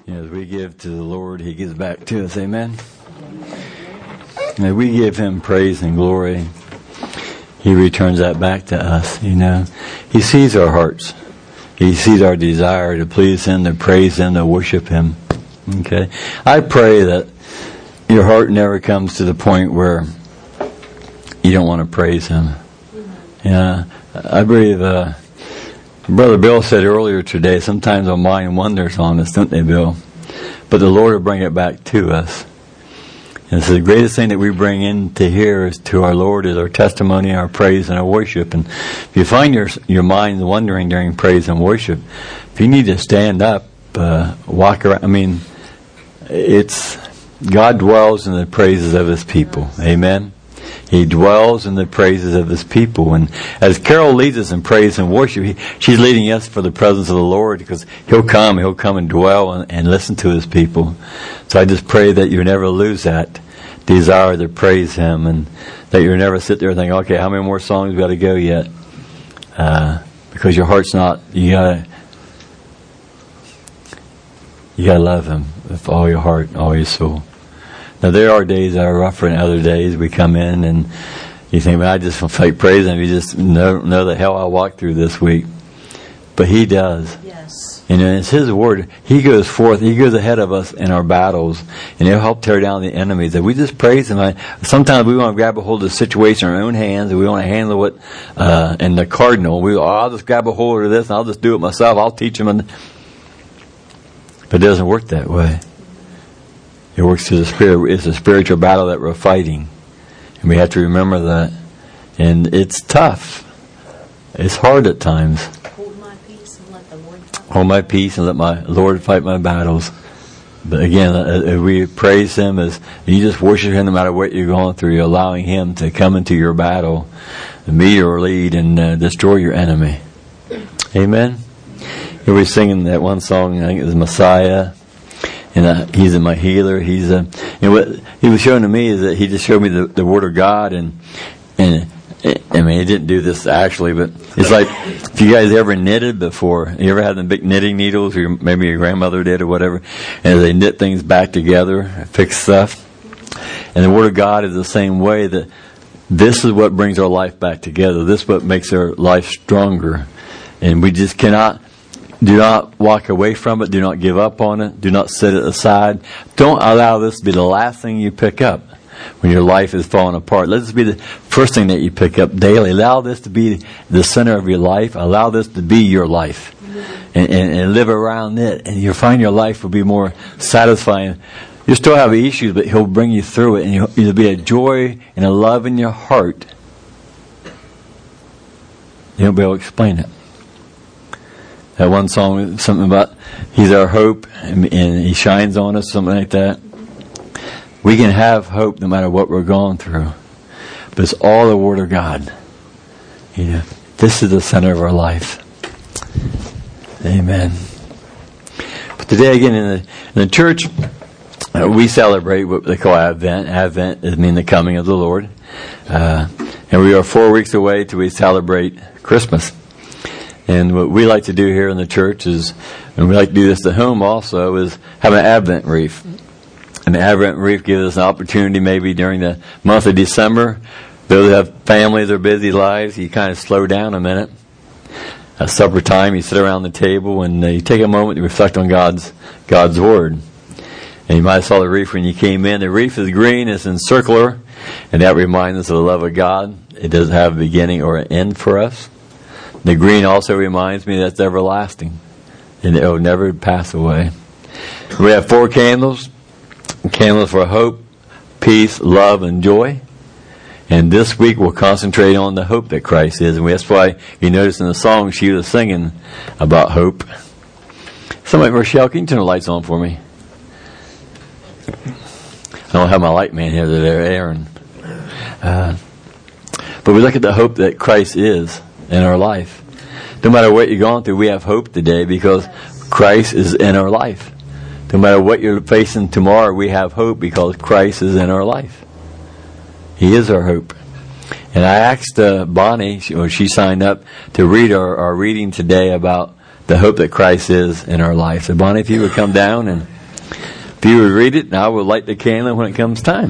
As we give to the Lord, He gives back to us. Amen. As we give Him praise and glory, He returns that back to us. He sees our hearts. He sees our desire to please Him, to praise Him, to worship Him. Okay. I pray that your heart never comes to the point where you don't want to praise Him. I believe Brother Bill said earlier today, sometimes our mind wanders on us, don't they, Bill? But the Lord will bring it back to us. And so the greatest thing that we bring into here is to our Lord is our testimony, our praise, and our worship. And if you find your mind wandering during praise and worship, if you need to stand up, walk around. It's God dwells in the praises of His people. Amen. He dwells in the praises of His people. And as Carol leads us in praise and worship, she's leading us for the presence of the Lord, because He'll come and dwell and listen to His people. So I just pray that you never lose that desire to praise Him, and that you never sit there and think, okay, how many more songs we got to go yet? Because your heart's not, you gotta love Him with all your heart, all your soul. Now, there are days that are rougher than other days. We come in and you think, I just feel like praising Him. You just know the hell I walked through this week. But He does. Yes. And it's His word. He goes forth. He goes ahead of us in our battles. And He'll help tear down the enemies. If we just praise Him, sometimes we want to grab a hold of the situation in our own hands, and we want to handle it in the cardinal. I'll just grab a hold of this and I'll just do it myself. I'll teach them. But it doesn't work that way. It works through the Spirit. It's a spiritual battle that we're fighting. And we have to remember that. And it's tough. It's hard at times. Hold my peace and let the Lord fight. Hold my peace and let my Lord fight my battles. But again, if we praise Him, as you just worship Him no matter what you're going through, you're allowing Him to come into your battle, meet or lead, and destroy your enemy. Amen? We were singing that one song, I think it was Messiah. And He's my healer. What He was showing to me is that He just showed me the Word of God, and He didn't do this actually, but it's like, if you guys ever knitted before, you ever had them big knitting needles, or maybe your grandmother did or whatever, and they knit things back together, fix stuff. And the Word of God is the same way, that this is what brings our life back together. This is what makes our life stronger. And we just do not walk away from it. Do not give up on it. Do not set it aside. Don't allow this to be the last thing you pick up when your life is falling apart. Let this be the first thing that you pick up daily. Allow this to be the center of your life. Allow this to be your life. And live around it. And you'll find your life will be more satisfying. You'll still have issues, but He'll bring you through it. And there'll be a joy and a love in your heart. You won't be able to explain it. That one song, something about He's our hope and He shines on us, something like that. We can have hope no matter what we're going through. But it's all the Word of God. This is the center of our life. Amen. But today again in the church, we celebrate what they call Advent. Advent means the coming of the Lord. And we are 4 weeks away till we celebrate Christmas. And what we like to do here in the church is, and we like to do this at home also, is have an Advent wreath. And the Advent wreath gives us an opportunity maybe during the month of December. Those that have families or busy lives, you kind of slow down a minute. At supper time, you sit around the table and you take a moment to reflect on God's Word. And you might have saw the wreath when you came in. The wreath is green, it's in circular, and that reminds us of the love of God. It doesn't have a beginning or an end for us. The green also reminds me that it's everlasting, and it will never pass away. We have 4 candles. Candles for hope, peace, love, and joy. And this week we'll concentrate on the hope that Christ is. And that's why you notice in the song she was singing about hope. Somebody, Rochelle, can you turn the lights on for me? I don't have my light man here today, Aaron. But we look at the hope that Christ is in our life. No matter what you're going through, we have hope today because Christ is in our life. No matter what you're facing tomorrow, we have hope because Christ is in our life. He is our hope. And I asked Bonnie, she signed up to read our reading today about the hope that Christ is in our life. So Bonnie, if you would come down and you would read it, and I will light the candle when it comes time.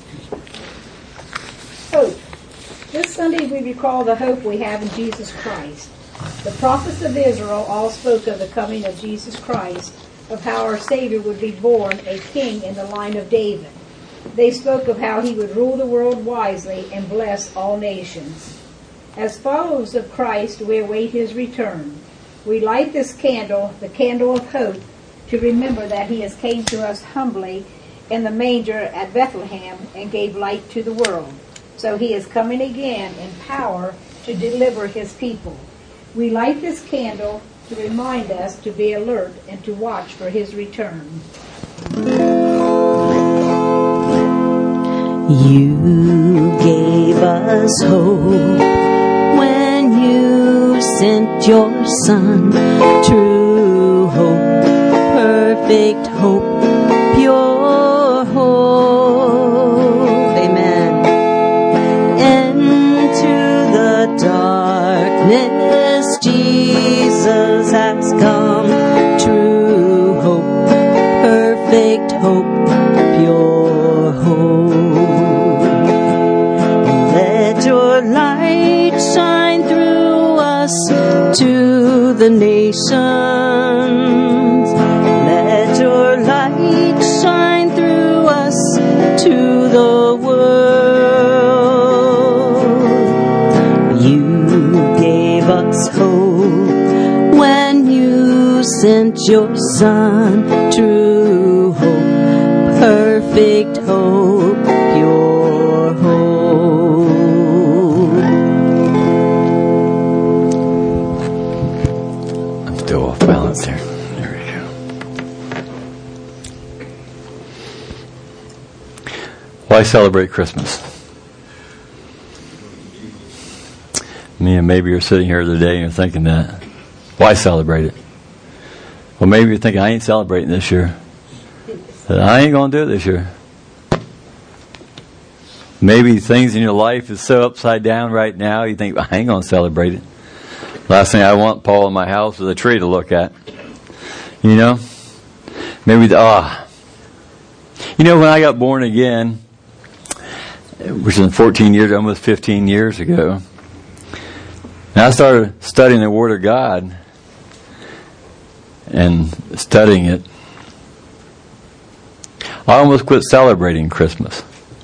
Hope. This Sunday we recall the hope we have in Jesus Christ. The prophets of Israel all spoke of the coming of Jesus Christ, of how our Savior would be born a king in the line of David. They spoke of how he would rule the world wisely and bless all nations. As followers of Christ, we await his return. We light this candle, the candle of hope, to remember that he has came to us humbly in the manger at Bethlehem and gave light to the world. So he is coming again in power to deliver his people. We light this candle to remind us to be alert and to watch for his return. You gave us hope when you sent your Son, true hope, perfect hope, pure hope. Amen. Into the darkness Jesus has come, true hope, perfect hope, pure hope. Let your light shine through us to the nations. Let your light shine through us to the world. You gave us hope when you sent your Son, true hope, perfect hope, pure hope. I'm still off balance here. There we go. Why celebrate Christmas? Maybe you're sitting here today and you're thinking that. Why celebrate it? Well, maybe you're thinking, I ain't celebrating this year. I ain't going to do it this year. Maybe things in your life is so upside down right now, you think, I ain't going to celebrate it. Last thing I want, Paul, in my house is a tree to look at. You know? Maybe, You know, when I got born again, which is 14 years, almost 15 years ago, and I started studying the Word of God and studying it, I almost quit celebrating Christmas.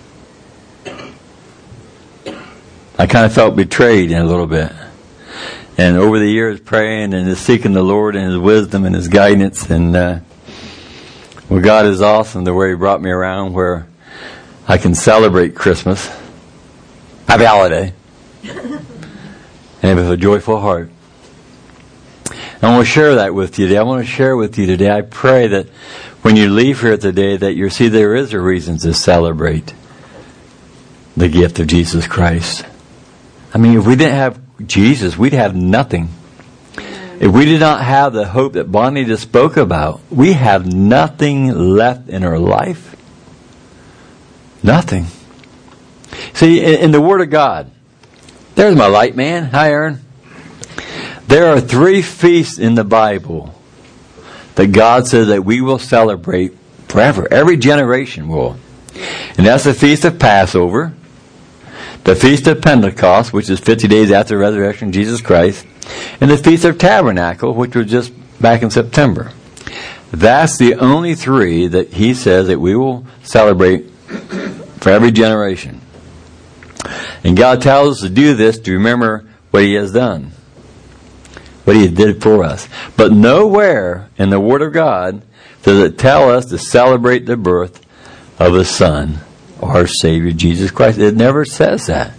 I kind of felt betrayed in a little bit. And over the years, praying and just seeking the Lord and His wisdom and His guidance, and well, God is awesome the way He brought me around where I can celebrate Christmas, happy holiday, and with a joyful heart. I want to share that with you today. I want to share with you today. I pray that when you leave here today, that you see there is a reason to celebrate the gift of Jesus Christ. I mean, if we didn't have Jesus, we'd have nothing. If we did not have the hope that Bonnie just spoke about, we have nothing left in our life. Nothing. See, in the Word of God, there's my light man. Hi, Aaron. There are 3 feasts in the Bible that God says that we will celebrate forever. Every generation will. And that's the Feast of Passover, the Feast of Pentecost, which is 50 days after the resurrection of Jesus Christ, and the Feast of Tabernacle, which was just back in September. That's the only 3 that He says that we will celebrate for every generation. And God tells us to do this to remember what He has done, what He did for us. But nowhere in the Word of God does it tell us to celebrate the birth of His Son, our Savior, Jesus Christ. It never says that.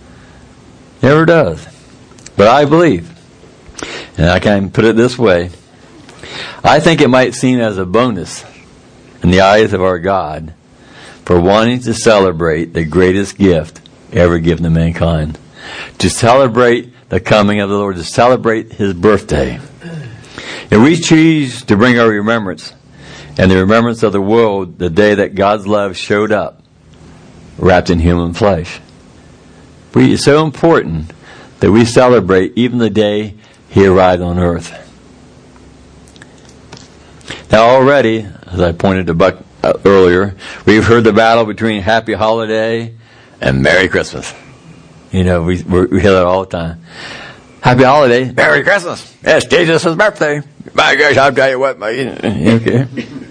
Never does. But I believe, and I can put it this way, I think it might seem as a bonus in the eyes of our God for wanting to celebrate the greatest gift ever given to mankind. To celebrate the coming of the Lord, to celebrate His birthday. And we choose to bring our remembrance and the remembrance of the world the day that God's love showed up, wrapped in human flesh. It's so important that we celebrate even the day He arrived on earth. Now already, as I pointed to Buck earlier, we've heard the battle between Happy Holiday and Merry Christmas. You know, we hear that all the time. Happy Holiday, Merry Christmas. It's Jesus' birthday. My gosh, I'll tell you what. Okay.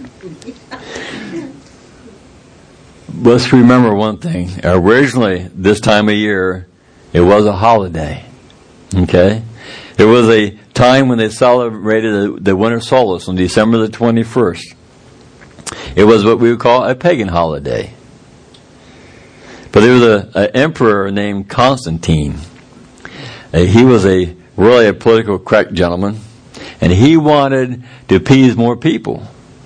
Let's remember one thing. Originally, this time of year, it was a holiday. Okay? It was a time when they celebrated the winter solstice on December the 21st. It was what we would call a pagan holiday. But there was an emperor named Constantine. He was really a political correct gentleman, and he wanted to appease more people.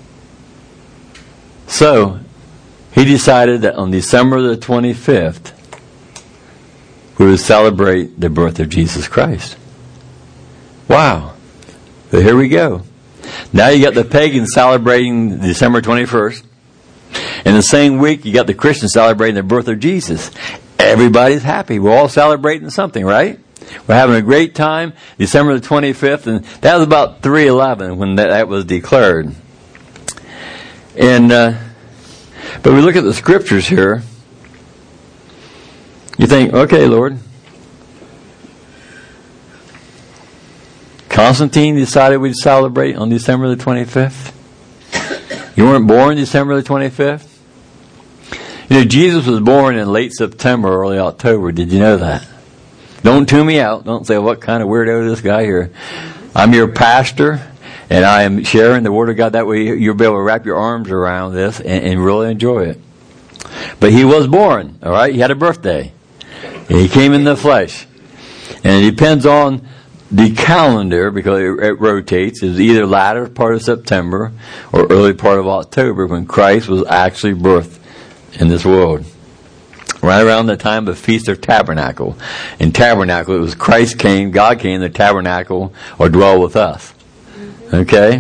So, he decided that on December the 25th, we would celebrate the birth of Jesus Christ. Wow. So here we go. Now you got the pagans celebrating December 21st. In the same week, you got the Christians celebrating the birth of Jesus. Everybody's happy. We're all celebrating something, right? We're having a great time. December the 25th, and that was about 3/11 when that was declared. And but we look at the scriptures here. You think, okay, Lord. Constantine decided we'd celebrate on December the 25th. You weren't born December the 25th? You know, Jesus was born in late September, early October. Did you know that? Don't tune me out. Don't say, what kind of weirdo is this guy here? I'm your pastor, and I am sharing the Word of God. That way you'll be able to wrap your arms around this and really enjoy it. But he was born, all right? He had a birthday. He came in the flesh. And it depends on the calendar, because it rotates. It's either latter part of September or early part of October when Christ was actually birthed in this world. Right around the time of the Feast of Tabernacle. In Tabernacle, it was Christ came, God came, the tabernacle, or dwell with us. Okay?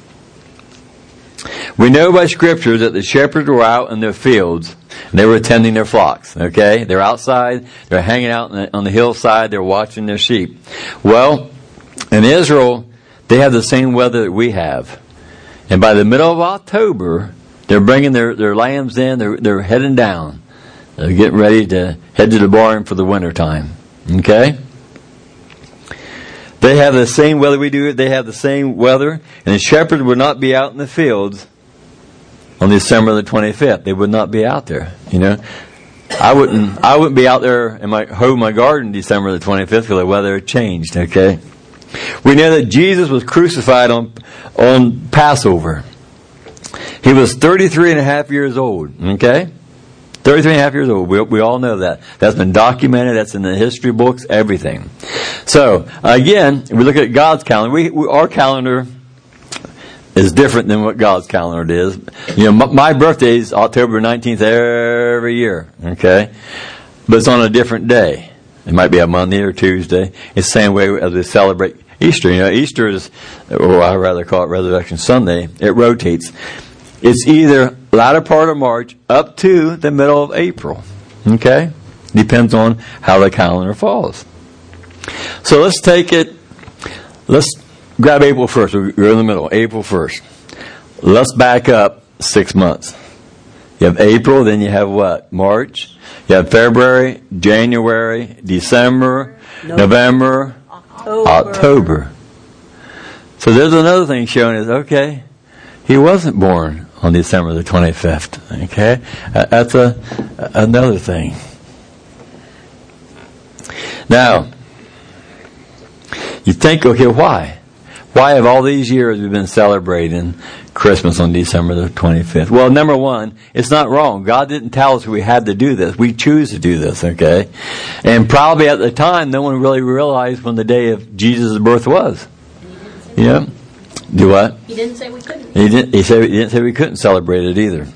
We know by Scripture that the shepherds were out in their fields, and they were tending their flocks. Okay? They're outside, they're hanging out on the hillside, they're watching their sheep. Well, in Israel, they have the same weather that we have. And by the middle of October, they're bringing their lambs in, they're heading down. They're getting ready to head to the barn for the winter time. Okay? They have the same weather we do. They have the same weather. And the shepherds would not be out in the fields on December the 25th. They would not be out there. You know, I wouldn't be out there in my garden December the 25th because the weather had changed. Okay? We know that Jesus was crucified on Passover. He was 33 and a half years old. Okay? 33 and a half years old. We all know that. That's been documented. That's in the history books, everything. So, again, we look at God's calendar. Our calendar is different than what God's calendar is. You know, my birthday is October 19th every year. Okay? But it's on a different day. It might be a Monday or Tuesday. It's the same way as we celebrate Easter. You know, Easter is, or I'd rather call it Resurrection Sunday. It rotates. It's either latter part of March up to the middle of April. Okay? Depends on how the calendar falls. So let's grab April 1st. We're in the middle. April 1st. Let's back up 6 months. You have April, then you have what? March. You have February, January, December, November, October. So there's another thing showing us, okay, he wasn't born on December the 25th. Okay? That's another thing. Now, you think, okay, why? Why have all these years we've been celebrating Christmas on December the 25th? Well, number one, it's not wrong. God didn't tell us we had to do this. We choose to do this, okay? And probably at the time, no one really realized when the day of Jesus' birth was. Yeah. Do what? He didn't say we couldn't. He didn't say we couldn't celebrate it either.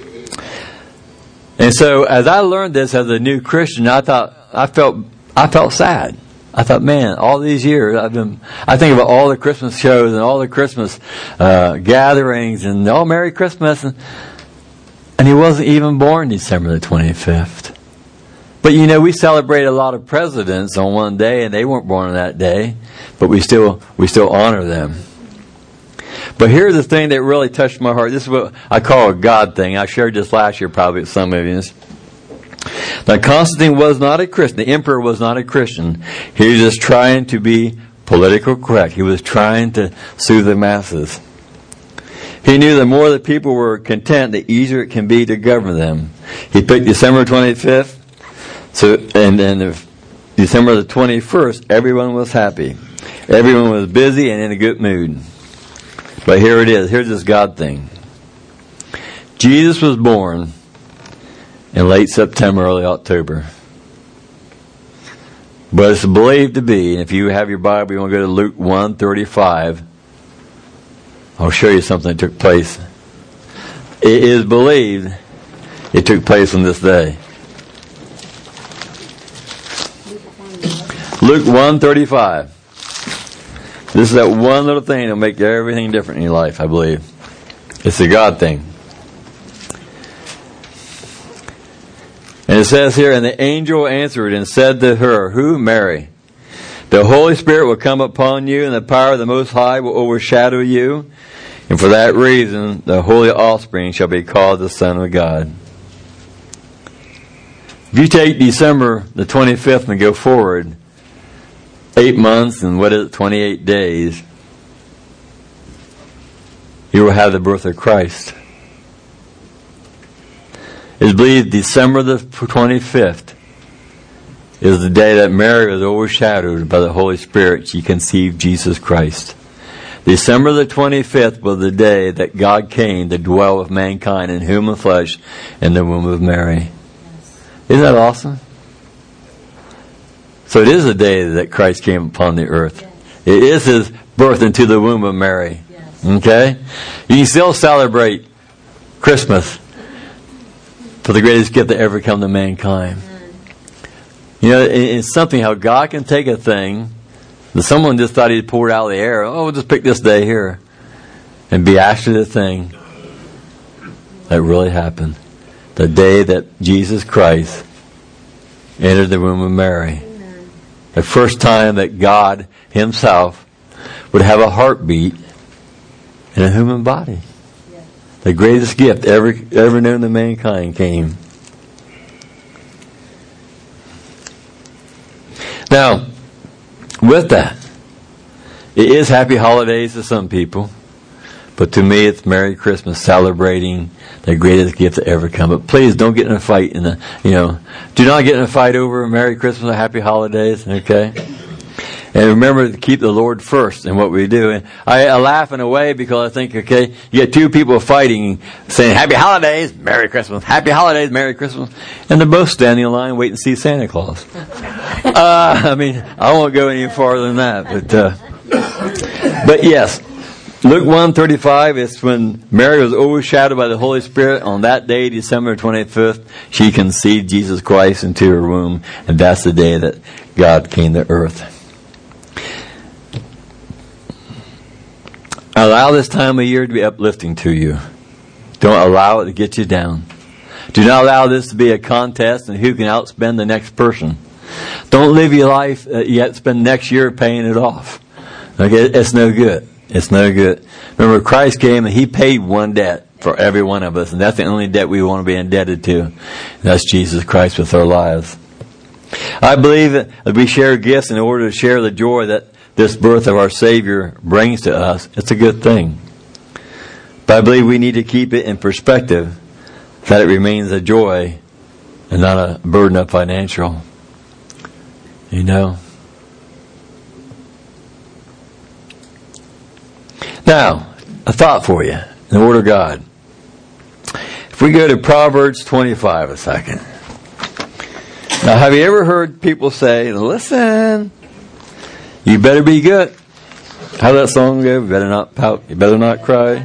And so, as I learned this as a new Christian, I felt sad. I thought, man, all these years I think about all the Christmas shows and all the Christmas gatherings and Merry Christmas, and he wasn't even born December the 25th. But you know, we celebrate a lot of presidents on one day, and they weren't born on that day, but we still honor them. But here's the thing that really touched my heart. This is what I call a God thing. I shared this last year probably with some of you. Now, Constantine was not a Christian. The emperor was not a Christian. He was just trying to be political correct. He was trying to soothe the masses. He knew the more the people were content, the easier it can be to govern them. He picked December 25th, and then December the 21st, everyone was happy. Everyone was busy and in a good mood. But here it is. Here's this God thing. Jesus was born in late September, early October. But it's believed to be, and if you have your Bible, you want to go to Luke 1:35. I'll show you something that took place. It is believed it took place on this day. Luke 1:35. This is that one little thing that'll make everything different in your life, I believe. It's a God thing. And it says here, and the angel answered and said to her, who? Mary. The Holy Spirit will come upon you, and the power of the Most High will overshadow you. And for that reason, the holy offspring shall be called the Son of God. If you take December the 25th and go forward 8 months and 28 days, you will have the birth of Christ. It's believed December the 25th is the day that Mary was overshadowed by the Holy Spirit. She conceived Jesus Christ. December the 25th was the day that God came to dwell with mankind in human flesh in the womb of Mary. Isn't that awesome? So it is the day that Christ came upon the earth. It is His birth into the womb of Mary. Okay? You can still celebrate Christmas for the greatest gift that ever come to mankind. You know, it's something how God can take a thing that someone just thought He'd poured out of the air. Oh, we'll just pick this day here. And be actually the thing that really happened. The day that Jesus Christ entered the womb of Mary. The first time that God Himself would have a heartbeat in a human body. The greatest gift ever known to mankind came. Now, with that, it is happy holidays to some people, but to me it's Merry Christmas, celebrating the greatest gift that ever come. But please don't get in a fight do not get in a fight over Merry Christmas or Happy Holidays, okay? And remember to keep the Lord first in what we do. And I laugh in a way because I think, okay, you get two people fighting, saying Happy Holidays, Merry Christmas, Happy Holidays, Merry Christmas, and they're both standing in line waiting to see Santa Claus. I won't go any farther than that, but yes, Luke 1:35 is when Mary was overshadowed by the Holy Spirit. On that day, December 25th, she conceived Jesus Christ into her womb, and that's the day that God came to earth. Allow this time of year to be uplifting to you. Don't allow it to get you down. Do not allow this to be a contest and who can outspend the next person. Don't live your life yet spend next year paying it off. Okay, it's no good. It's no good. Remember, Christ came and He paid one debt for every one of us, and that's the only debt we want to be indebted to. And that's Jesus Christ with our lives. I believe that we share gifts in order to share the joy that this birth of our Savior brings to us. It's a good thing. But I believe we need to keep it in perspective that it remains a joy and not a burden of financial. You know? Now, a thought for you in the Word of God. If we go to Proverbs 25 a second. Now, have you ever heard people say, listen, you better be good. How that song go? You better not pout. You better not cry.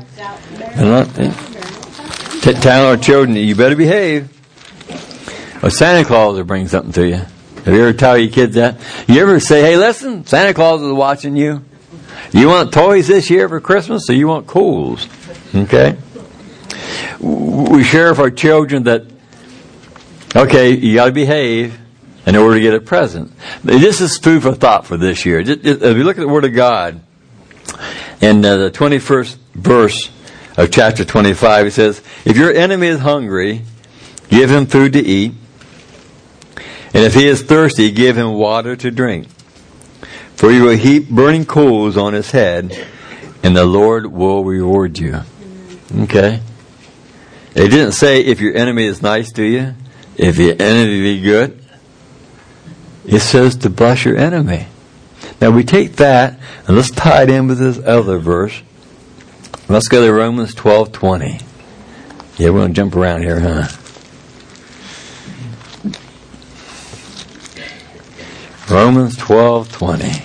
Tell our children, you better behave. Or Santa Claus will bring something to you. Have you ever tell your kids that? You ever say, hey, listen, Santa Claus is watching you. You want toys this year for Christmas, or you want cools? Okay? We share with our children that, okay, you got to behave in order to get a present. This is food for thought for this year. If you look at the Word of God, in the 21st verse of chapter 25. It says, if your enemy is hungry, give him food to eat. And if he is thirsty, give him water to drink. For you will heap burning coals on his head, and the Lord will reward you. Okay? It didn't say if your enemy is nice to you, if your enemy be good. It says to bless your enemy. Now we take that, and let's tie it in with this other verse. Let's go to Romans 12:20. Yeah, we're going to jump around here, huh? Romans 12:20.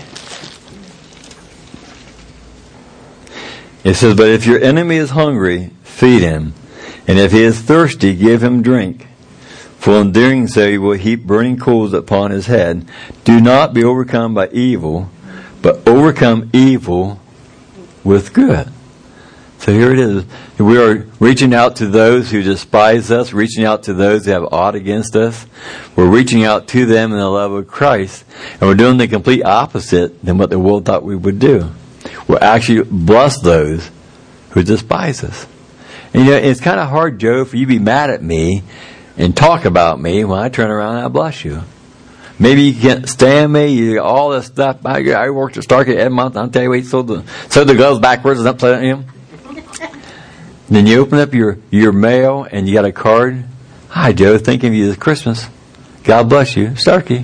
It says, but if your enemy is hungry, feed him. And if he is thirsty, give him drink. For in doing so, you will heap burning coals upon his head. Do not be overcome by evil, but overcome evil with good. So here it is. We are reaching out to those who despise us, reaching out to those who have aught against us. We're reaching out to them in the love of Christ. And we're doing the complete opposite than what the world thought we would do. We'll actually bless those who despise us. And it's kind of hard, Joe, for you to be mad at me and talk about me when I turn around and I bless you. Maybe you can't stand me, you got all this stuff. I worked at Stark at Edmonton. I'll tell you what, he sewed the gloves backwards and upside down. Then you open up your mail and you got a card. Hi, Joe, thinking of you this Christmas. God bless you, Starkey.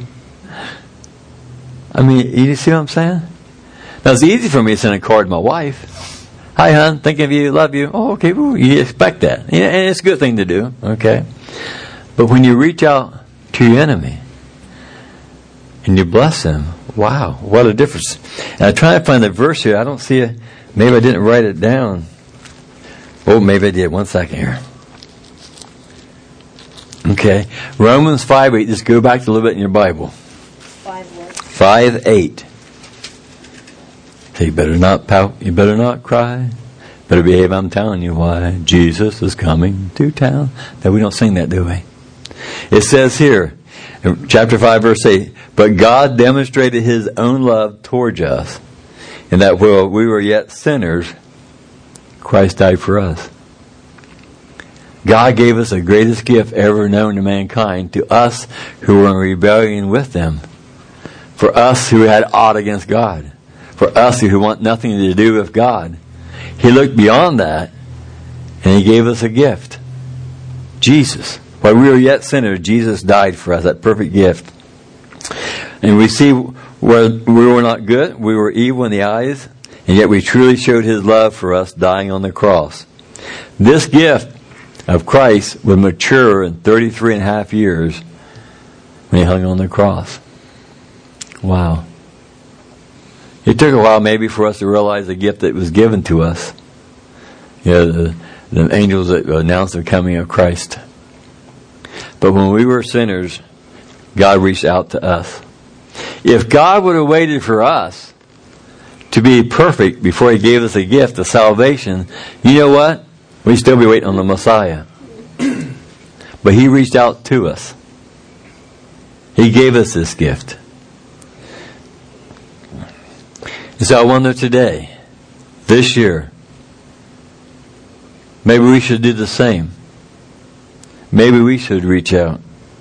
I mean, you see what I'm saying? Now, it's easy for me to send a card to my wife. Hi, hon, thinking of you, love you. Oh, okay, well, you expect that. And it's a good thing to do, okay? But when you reach out to your enemy and you bless them, wow, what a difference. And I try to find the verse here. I don't see it. Maybe I didn't write it down. Oh, maybe I did. 1 second here. Okay. Romans 5:8. Just go back a little bit in your Bible. 5:8. So you better not pout. You better not cry. Better behave. I'm telling you why. Jesus is coming to town. Now, we don't sing that, do we? It says here, in chapter 5, verse 8, but God demonstrated his own love towards us, in that while we were yet sinners, Christ died for us. God gave us the greatest gift ever known to mankind, to us who were in rebellion with them, for us who had aught against God, for us who want nothing to do with God. He looked beyond that, and he gave us a gift. Jesus. While we were yet sinners, Jesus died for us, that perfect gift. And we see where we were not good, we were evil in the eyes, and yet we truly showed his love for us, dying on the cross. This gift of Christ would mature in 33 and a half years when he hung on the cross. Wow. It took a while maybe for us to realize the gift that was given to us. The angels that announced the coming of Christ. But when we were sinners, God reached out to us. If God would have waited for us to be perfect before he gave us a gift of salvation, you know what? We'd still be waiting on the Messiah. But he reached out to us. He gave us this gift. And so I wonder today, this year, maybe we should do the same. Maybe we should reach out.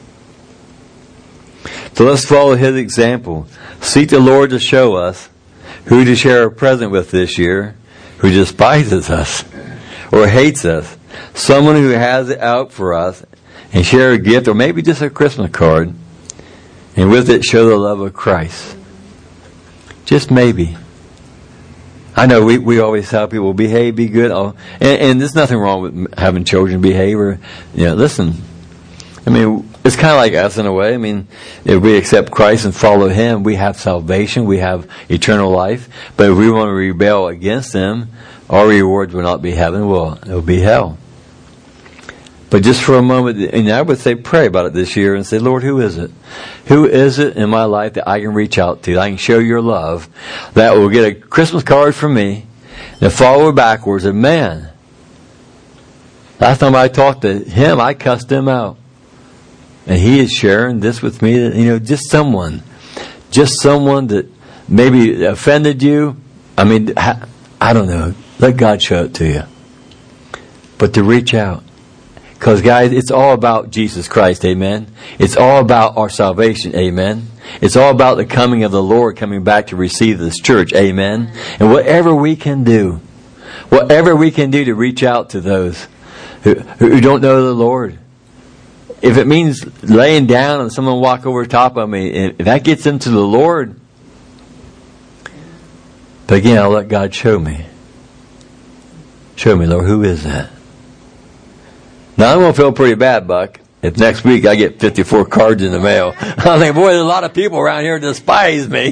So let's follow his example. Seek the Lord to show us who to share a present with this year, who despises us or hates us. Someone who has it out for us, and share a gift or maybe just a Christmas card, and with it show the love of Christ. Just maybe. I know we always tell people, behave, be good. And there's nothing wrong with having children behave. Or, listen, I mean, it's kind of like us in a way. I mean, if we accept Christ and follow him, we have salvation, we have eternal life. But if we want to rebel against him, our rewards will not be heaven, it'll be hell. But just for a moment, and I would say pray about it this year and say, Lord, who is it? Who is it in my life that I can reach out to, that I can show your love, that will get a Christmas card from me, and follow backwards, and man, last time I talked to him, I cussed him out. And he is sharing this with me, just someone that maybe offended you. I mean, I don't know. let God show it to you. But to reach out. Because, guys, it's all about Jesus Christ, amen? It's all about our salvation, amen? It's all about the coming of the Lord coming back to receive this church, amen? And whatever we can do to reach out to those who don't know the Lord. If it means laying down and someone walk over top of me, if that gets them to the Lord, but again, I'll let God show me. Show me, Lord, who is that? Now, I'm going to feel pretty bad, Buck, if next week I get 54 cards in the mail. I think, boy, there's a lot of people around here who despise me.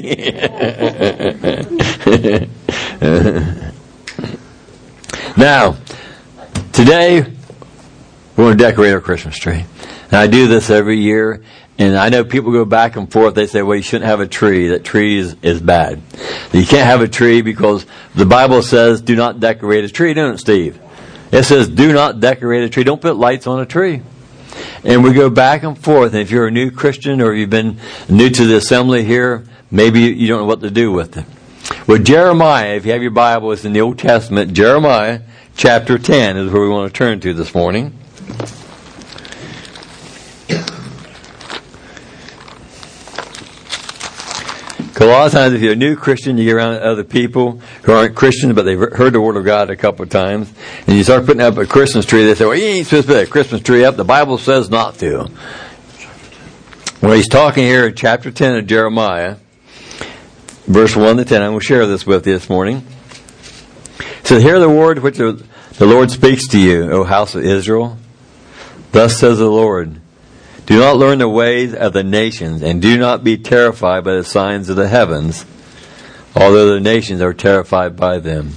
Now, today, we're going to decorate our Christmas tree. And I do this every year. And I know people go back and forth. They say, well, you shouldn't have a tree. That tree is bad. You can't have a tree because the Bible says, do not decorate a tree, don't it, Steve? It says, do not decorate a tree. Don't put lights on a tree. And we go back and forth. And if you're a new Christian or you've been new to the assembly here, maybe you don't know what to do with it. Well, Jeremiah, if you have your Bible, it's in the Old Testament. Jeremiah chapter 10 is where we want to turn to this morning. Because a lot of times if you're a new Christian, you get around other people who aren't Christians, but they've heard the Word of God a couple of times, and you start putting up a Christmas tree, they say, well, you ain't supposed to put a Christmas tree up. The Bible says not to. Well, he's talking here in chapter 10 of Jeremiah, verse 1 to 10. I'm going to share this with you this morning. It says, hear the word which the Lord speaks to you, O house of Israel. Thus says the Lord, do not learn the ways of the nations, and do not be terrified by the signs of the heavens, although the nations are terrified by them.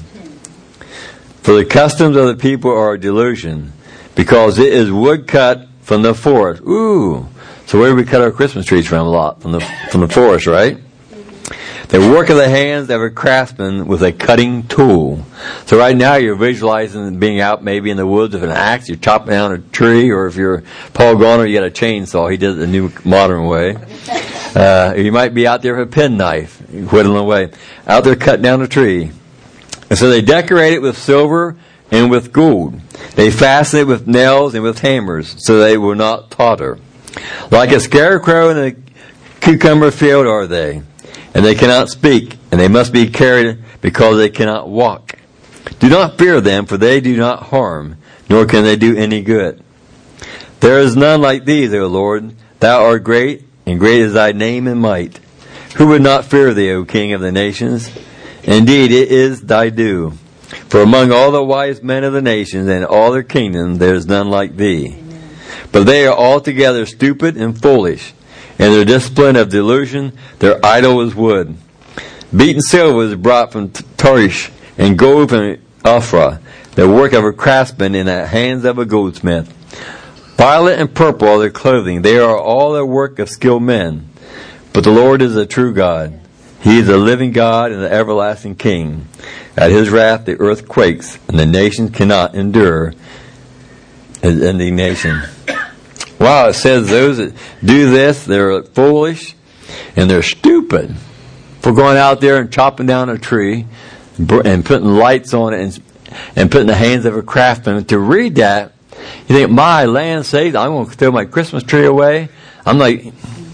For the customs of the people are a delusion, because it is wood cut from the forest. Ooh! So where do we cut our Christmas trees from a lot? From the forest, right? The work of the hands of a craftsman with a cutting tool. So right now you're visualizing being out maybe in the woods with an axe, you're chopping down a tree, or if you're Paul Garner, you got a chainsaw. He does it the new modern way. You might be out there with a penknife, whittling away. Out there cutting down a tree. And so they decorate it with silver and with gold. They fasten it with nails and with hammers, so they will not totter. Like a scarecrow in a cucumber field are they. And they cannot speak, and they must be carried because they cannot walk. Do not fear them, for they do not harm, nor can they do any good. There is none like thee, O Lord. Thou art great, and great is thy name and might. Who would not fear thee, O King of the nations? Indeed, it is thy due. For among all the wise men of the nations and all their kingdom, there is none like thee. But they are altogether stupid and foolish. And their discipline of delusion, their idol is wood. Beaten silver is brought from Tarshish, and gold from Ophrah, the work of a craftsman in the hands of a goldsmith. Violet and purple are their clothing. They are all the work of skilled men. But the Lord is a true God. He is a living God and the everlasting King. At his wrath the earth quakes, and the nations cannot endure his indignation. Wow, it says those that do this, they're foolish and they're stupid for going out there and chopping down a tree and putting lights on it and putting the hands of a craftsman. To read that, you think, my land sakes, I'm going to throw my Christmas tree away. I'm like,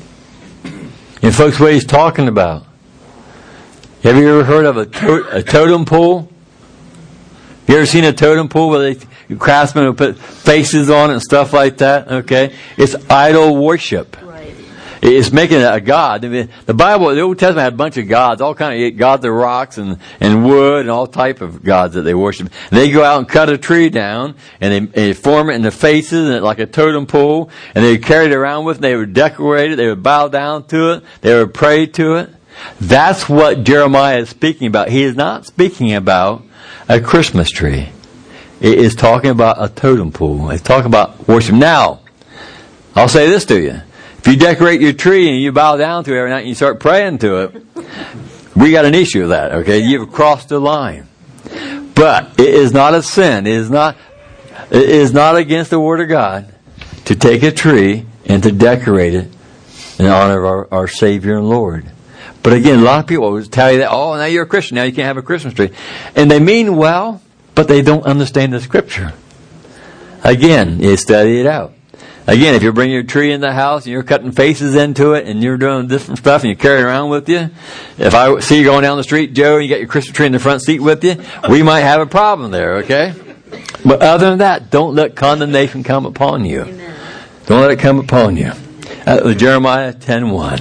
and folks, what he's talking about. Have you ever heard of a totem pole? You ever seen a totem pole where craftsmen will put faces on it and stuff like that? Okay, it's idol worship. Right. It's making it a god. I mean, the Bible, the Old Testament had a bunch of gods, all kind of gods of rocks and wood and all type of gods that they worship. And they go out and cut a tree down and they form it in the faces and like a totem pole, and they carry it around with. They would decorate it. They would bow down to it. They would pray to it. That's what Jeremiah is speaking about. He is not speaking about a Christmas tree. It is talking about a totem pole. It's talking about worship. Now, I'll say this to you. If you decorate your tree and you bow down to it every night and you start praying to it, we got an issue with that, okay? You've crossed the line. But it is not a sin. It is not against the Word of God to take a tree and to decorate it in honor of our Savior and Lord. But again, a lot of people will tell you that, oh, now you're a Christian, now you can't have a Christmas tree. And they mean well, but they don't understand the Scripture. Again, you study it out. Again, if you're bringing your tree in the house and you're cutting faces into it and you're doing different stuff and you carry it around with you, if I see you going down the street, Joe, and you got your Christmas tree in the front seat with you, we might have a problem there, okay? But other than that, don't let condemnation come upon you. Amen. Don't let it come upon you. Jeremiah 10:1.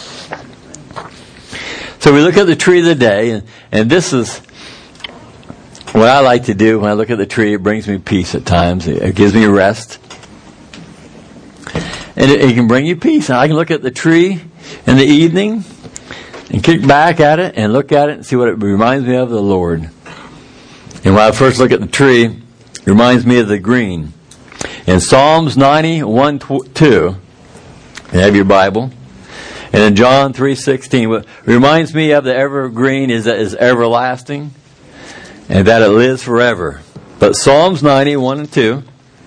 So we look at the tree of the day, and this is what I like to do when I look at the tree. It brings me peace at times. It gives me rest. And it can bring you peace. And I can look at the tree in the evening and kick back at it and look at it and see what it reminds me of the Lord. And when I first look at the tree, it reminds me of the green. In Psalms 91:2, you have your Bible. And in John 3:16, what reminds me of the evergreen is that it's everlasting and that it lives forever. But Psalms 91:2,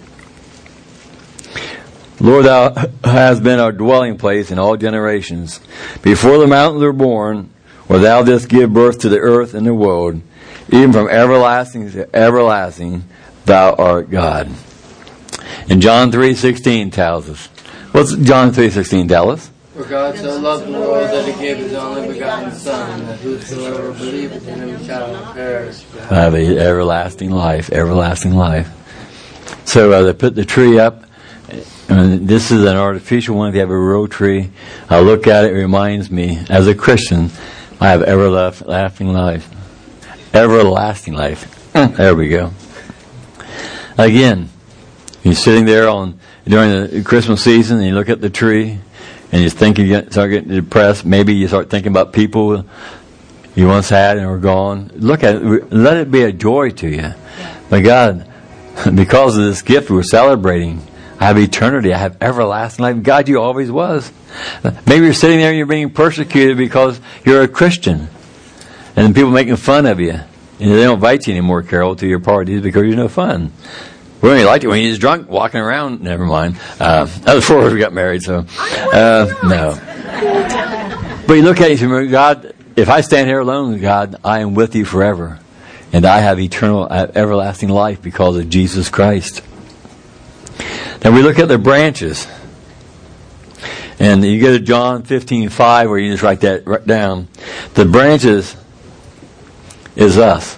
Lord, thou hast been our dwelling place in all generations. Before the mountains were born, or thou didst give birth to the earth and the world, even from everlasting to everlasting, thou art God. And John 3:16 tells us. What's John 3:16 tell us? For God so loved the world that he gave his only begotten Son, that whosoever believeth in him shall not perish, but have an everlasting life, everlasting life. So they put the tree up. And this is an artificial one. If you have a real tree, I look at it, it reminds me, as a Christian, I have everlasting life. Everlasting life. There we go. Again, you're sitting there during the Christmas season, and you look at the tree, and you start getting depressed. Maybe you start thinking about people you once had and are gone. Look at it. Let it be a joy to you. But God, because of this gift we're celebrating, I have eternity. I have everlasting life. God, you always was. Maybe you're sitting there and you're being persecuted because you're a Christian. And people making fun of you. And they don't invite you anymore, Carol, to your parties because you're no fun. We only liked it when you was drunk, walking around. Never mind. That was before we got married, so. No. But you look at it and say, God, if I stand here alone, God, I am with you forever. And I have eternal, everlasting life because of Jesus Christ. Now we look at the branches. And you go to John 15:5 where you just write that right down. The branches is us.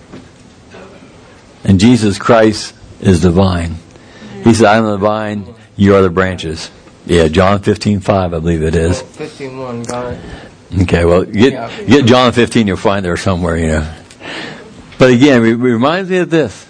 And Jesus Christ is the vine. He said, I am the vine, you are the branches. Yeah, John 15:5 I believe it is. 15:1, got it. Okay, well, get John 15, you'll find there somewhere, you know. But again, it reminds me of this.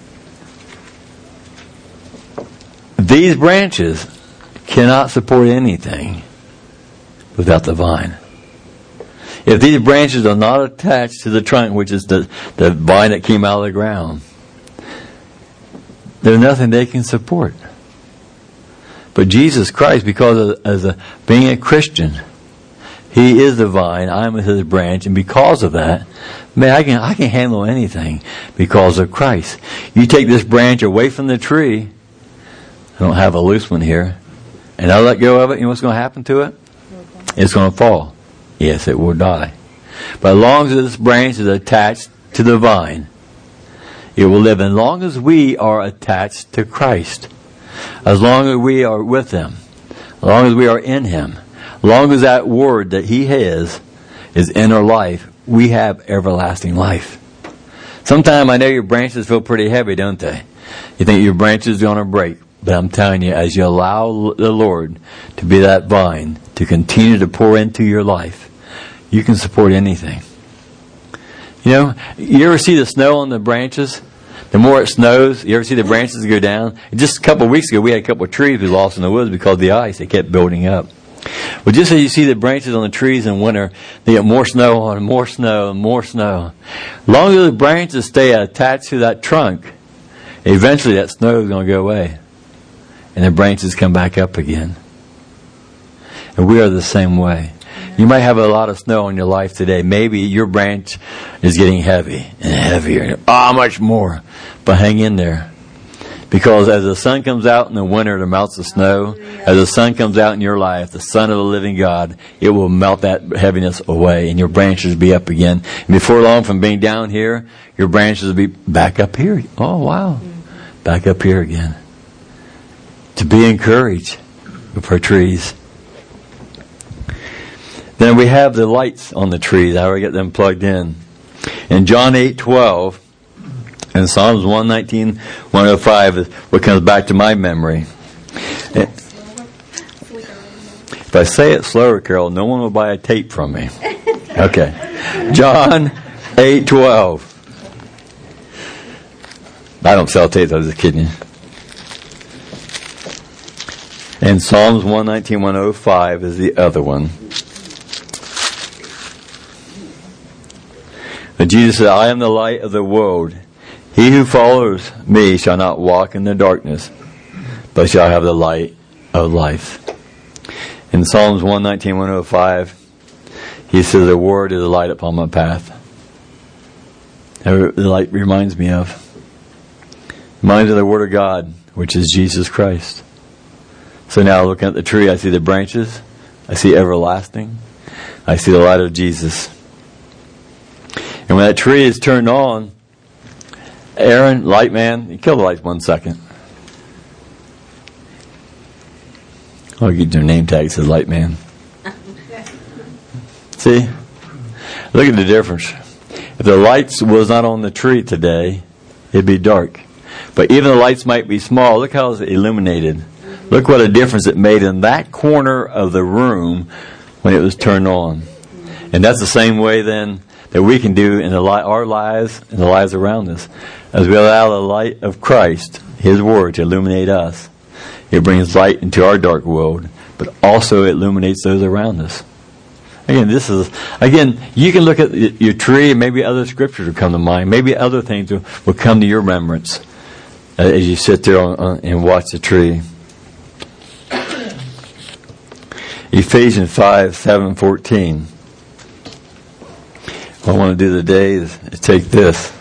These branches cannot support anything without the vine. If these branches are not attached to the trunk, which is the vine that came out of the ground, there's nothing they can support. But Jesus Christ, because of being a Christian, He is the vine, I'm His branch, and because of that, man, I can handle anything because of Christ. You take this branch away from the tree, I don't have a loose one here, and I let go of it, you know what's going to happen to it? It's going to fall. Yes, it will die. But as long as this branch is attached to the vine, it will live. As long as we are attached to Christ, as long as we are with Him, as long as we are in Him, as long as that word that He has is in our life, we have everlasting life. Sometimes I know your branches feel pretty heavy, don't they? You think your branches are going to break. But I'm telling you, as you allow the Lord to be that vine, to continue to pour into your life, you can support anything. You know, you ever see the snow on the branches? The more it snows, you ever see the branches go down? Just a couple of weeks ago, we had a couple of trees we lost in the woods because of the ice. They kept building up. Well, just as you see the branches on the trees in winter, they get more snow on, more snow, and more snow. As long as the branches stay attached to that trunk, eventually that snow is going to go away. And the branches come back up again. And we are the same way. You might have a lot of snow in your life today. Maybe your branch is getting heavy and heavier. Much more. But hang in there. Because as the sun comes out in the winter to melt the snow, as the sun comes out in your life, the Son of the living God, it will melt that heaviness away and your branches will be up again. And before long, from being down here, your branches will be back up here. Oh, wow. Back up here again. To be encouraged for trees. Then we have the lights on the trees. How do we get them plugged in? In John 8:12, and Psalms 119, 105 is what comes back to my memory. If I say it slower, Carol, no one will buy a tape from me. Okay. John 8:12. I don't sell tapes, I was just kidding you. And Psalms 119, 105 is the other one. But Jesus said, I am the light of the world. He who follows me shall not walk in the darkness, but shall have the light of life. In Psalms 119, 105, he says, the word is a light upon my path. The light reminds me of. Reminds me of the word of God, which is Jesus Christ. So now looking at the tree, I see the branches. I see everlasting. I see the light of Jesus. And when that tree is turned on, Aaron, light man, you kill the lights 1 second. Oh, you get your name tag that says light man. See? Look at the difference. If the lights was not on the tree today, it'd be dark. But even the lights might be small. Look how it's illuminated. Look what a difference it made in that corner of the room when it was turned on. And that's the same way then that we can do in our lives and the lives around us. As we allow the light of Christ, His Word, to illuminate us, it brings light into our dark world, but also it illuminates those around us. Again, you can look at your tree and maybe other scriptures will come to mind. Maybe other things will come to your remembrance as you sit there and watch the tree. Ephesians 5:7-14. What I want to do today is take this.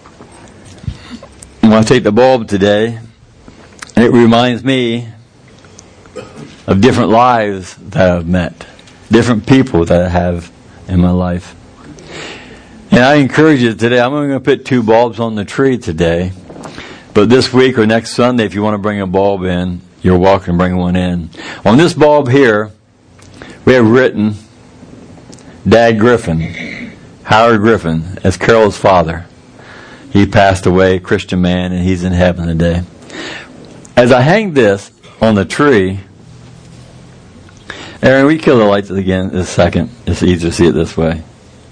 I want to take the bulb today, and it reminds me of different lives that I've met, different people that I have in my life. And I encourage you today, I'm only going to put 2 bulbs on the tree today, but this week or next Sunday, if you want to bring a bulb in, you're welcome to bring one in. On this bulb here, we have written Dad Griffin, Howard Griffin, as Carol's father. He passed away, Christian man, and he's in heaven today. As I hang this on the tree, Aaron, we kill the lights again in a second. It's easier to see it this way.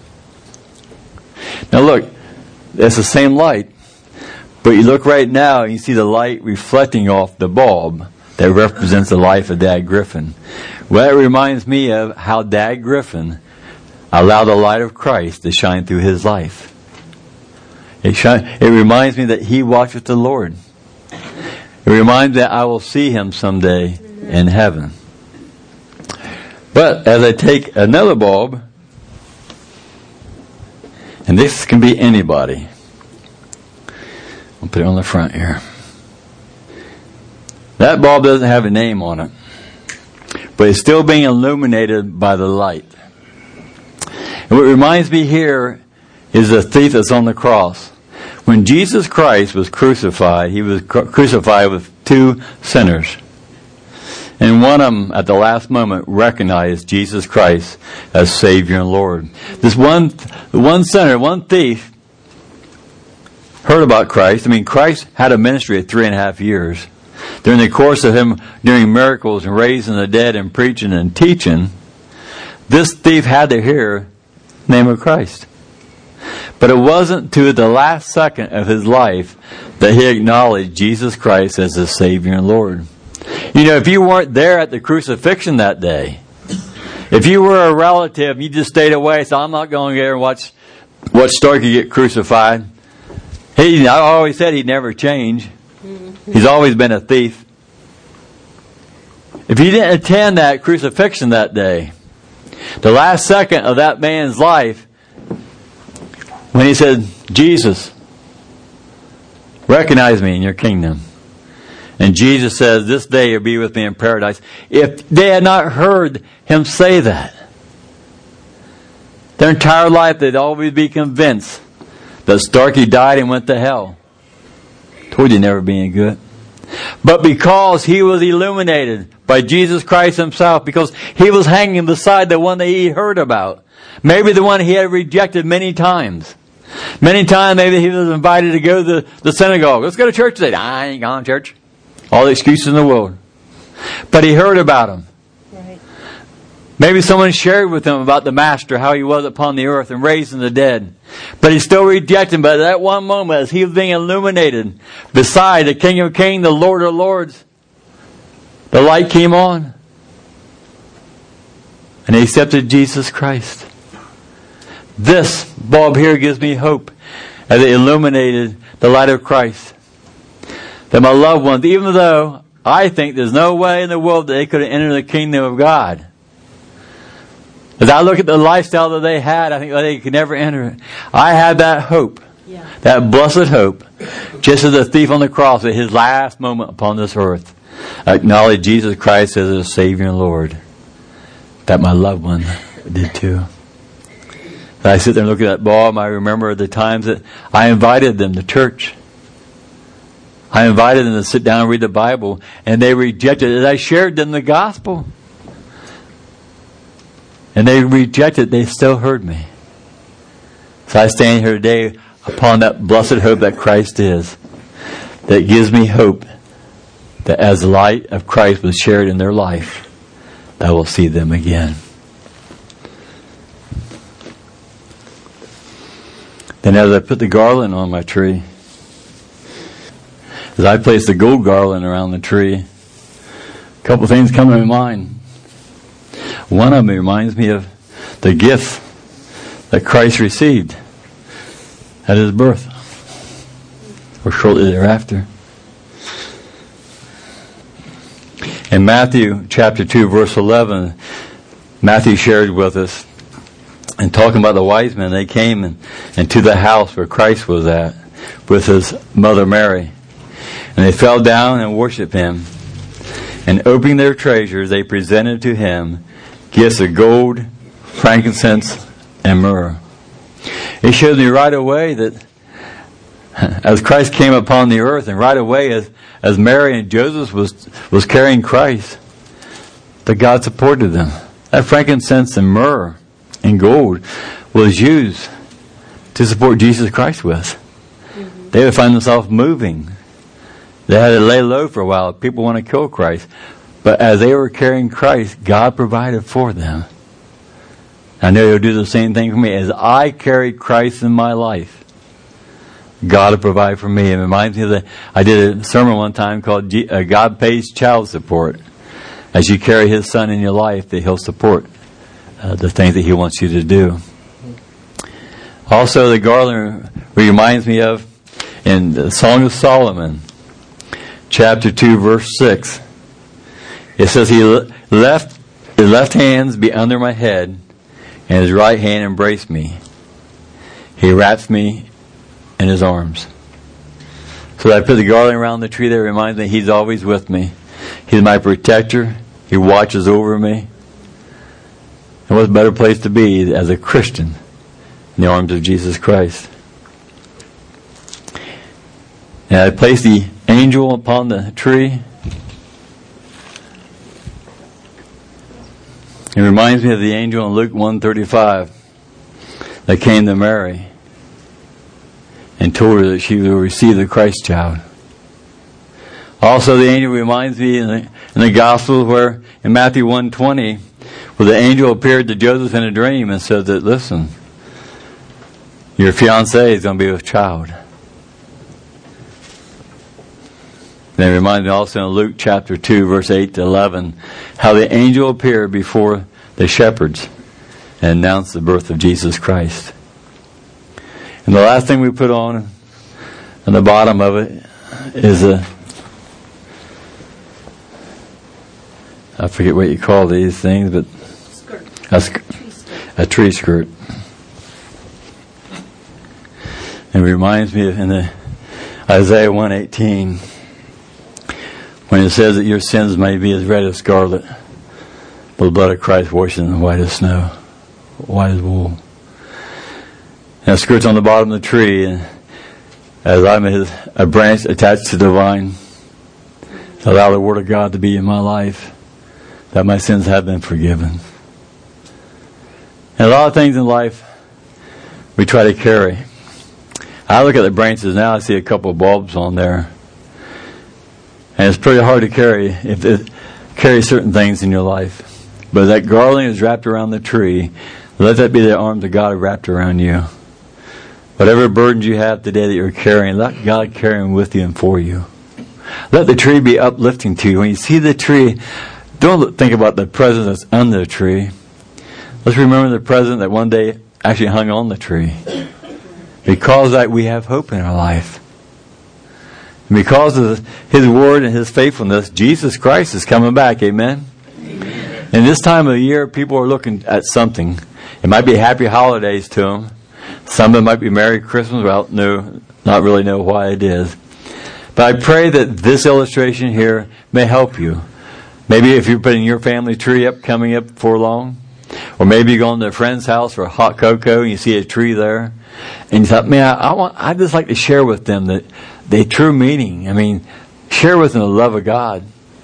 Now look, it's the same light, but you look right now and you see the light reflecting off the bulb that represents the life of Dad Griffin. Well, it reminds me of how Dad Griffin allowed the light of Christ to shine through his life. It reminds me that he walked with the Lord. It reminds me that I will see him someday in heaven. But as I take another bulb, and this can be anybody. I'll put it on the front here. That bulb doesn't have a name on it, but it's still being illuminated by the light. And what reminds me here is the thief that's on the cross. When Jesus Christ was crucified, he was crucified with 2 sinners. And one of them, at the last moment, recognized Jesus Christ as Savior and Lord. This one sinner, one thief, heard about Christ. I mean, Christ had a ministry of 3.5 years. During the course of him doing miracles and raising the dead and preaching and teaching, this thief had to hear the name of Christ. But it wasn't to the last second of his life that he acknowledged Jesus Christ as his Savior and Lord. You know, if you weren't there at the crucifixion that day, if you were a relative, you just stayed away, so I'm not going there and watch Starkey get crucified. I always said he'd never change. He's always been a thief. If you didn't attend that crucifixion that day, the last second of that man's life, when he said, Jesus, recognize me in your kingdom. And Jesus says, this day you'll be with me in paradise. If they had not heard him say that, their entire life they'd always be convinced that Starkey died and went to hell. Told you never be any good. But because he was illuminated by Jesus Christ himself, because he was hanging beside the one that he heard about, maybe the one he had rejected many times. Many times maybe he was invited to go to the synagogue. Let's go to church today. I ain't going to church. All the excuses in the world. But he heard about him. Right. Maybe someone shared with him about the Master, how he was upon the earth and raised from the dead. But he still rejected him. But at that one moment, as he was being illuminated beside the King of Kings, the Lord of Lords, the light came on. And he accepted Jesus Christ. This bulb here gives me hope as it illuminated the light of Christ. That my loved ones, even though I think there's no way in the world that they could have entered the kingdom of God. As I look at the lifestyle that they had, I think they could never enter it. I have that hope, that blessed hope, just as the thief on the cross at his last moment upon this earth acknowledged Jesus Christ as his Savior and Lord. That my loved one did too. As I sit there and look at that bulb, I remember the times that I invited them to church. I invited them to sit down and read the Bible, and they rejected it. As I shared them the gospel, and they rejected it, they still heard me. So I stand here today upon that blessed hope that Christ is, that gives me hope that as the light of Christ was shared in their life, I will see them again. Then as I put the garland on my tree, as I place the gold garland around the tree, a couple of things come to my mind. One of them reminds me of the gift that Christ received at his birth, or shortly thereafter. In Matthew chapter 2, verse 11, Matthew shared with us, and talking about the wise men, they came into the house where Christ was at with his mother Mary. And they fell down and worshipped him. And opening their treasures, they presented to him gifts of gold, frankincense, and myrrh. It shows me right away that as Christ came upon the earth, and right away as Mary and Joseph was carrying Christ, that God supported them. That frankincense and myrrh and gold was used to support Jesus Christ with. Mm-hmm. They would find themselves moving. They had to lay low for a while. People want to kill Christ. But as they were carrying Christ, God provided for them. I know He'll do the same thing for me. As I carry Christ in my life, God will provide for me. It reminds me that I did a sermon one time called God Pays Child Support. As you carry His Son in your life, that He'll support the things that He wants you to do. Also, the garland reminds me of in the Song of Solomon, chapter 2, verse 6. It says, He left His left hands be under my head, and His right hand embraced me. He wraps me in His arms. So I put the garland around the tree that reminds me He's always with me. He's my protector. He watches over me. And what a better place to be as a Christian in the arms of Jesus Christ. And I placed the angel upon the tree. It reminds me of the angel in Luke 1:35 that came to Mary and told her that she will receive the Christ child. Also, the angel reminds me in the Gospels where in Matthew 1:20, where the angel appeared to Joseph in a dream and said that, listen, your fiancé is going to be with child. And it reminds me also in Luke chapter 2, verse 8 to 11, how the angel appeared before the shepherds and announced the birth of Jesus Christ. And the last thing we put on the bottom of it is I forget what you call these things, but a tree skirt. It reminds me of in the Isaiah 1:18, when it says that your sins may be as red as scarlet, but the blood of Christ washes them white as snow, white as wool. And it skirts on the bottom of the tree, and as I'm a branch attached to the vine, allow the Word of God to be in my life, that my sins have been forgiven. And a lot of things in life we try to carry. I look at the branches now, I see a couple of bulbs on there. And it's pretty hard to carry certain things in your life. But that garland is wrapped around the tree. Let that be the arms of God wrapped around you. Whatever burdens you have today that you're carrying, let God carry them with you and for you. Let the tree be uplifting to you. When you see the tree, don't think about the present that's under the tree. Let's remember the present that one day actually hung on the tree. Because of that, we have hope in our life. And because of His Word and His faithfulness, Jesus Christ is coming back. Amen? Amen. In this time of the year, people are looking at something. It might be happy holidays to them. Some of them might be Merry Christmas. Well, no, not really know why it is. But I pray that this illustration here may help you. Maybe if you're putting your family tree up, coming up for long. Or maybe you're going to a friend's house for a hot cocoa and you see a tree there. And you thought, man, I'd just like to share with them the true meaning. I mean, share with them the love of God.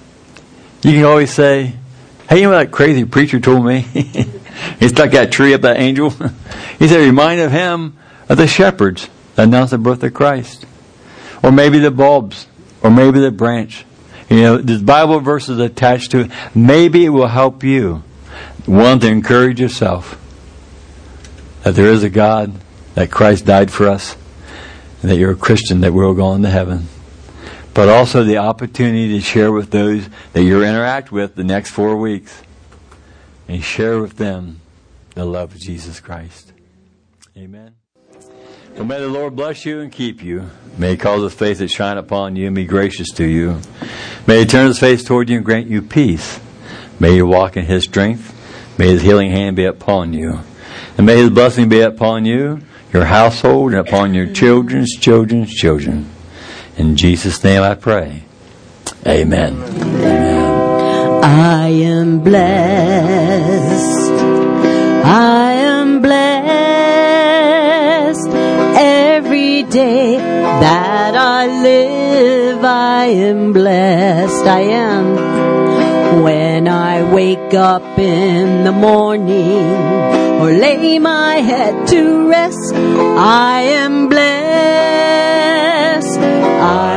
You can always say, hey, you know what that crazy preacher told me? He stuck that tree up, that angel. He said, reminded him of the shepherds that announced the birth of Christ. Or maybe the bulbs. Or maybe the branch. You know, there's Bible verses attached to it. Maybe it will help you. One, to encourage yourself that there is a God, that Christ died for us, and that you're a Christian, that we're going to heaven. But also the opportunity to share with those that you interact with the next 4 weeks. And share with them the love of Jesus Christ. Amen. Well, may the Lord bless you and keep you. May He cause His face to shine upon you and be gracious to you. May He turn His face toward you and grant you peace. May you walk in His strength. May His healing hand be upon you. And may His blessing be upon you, your household, and upon your children's children's children. In Jesus' name I pray. Amen. Amen. I am blessed. I am blessed. Every day that I live, I am blessed. I am. When I wake up in the morning or lay my head to rest, I am blessed.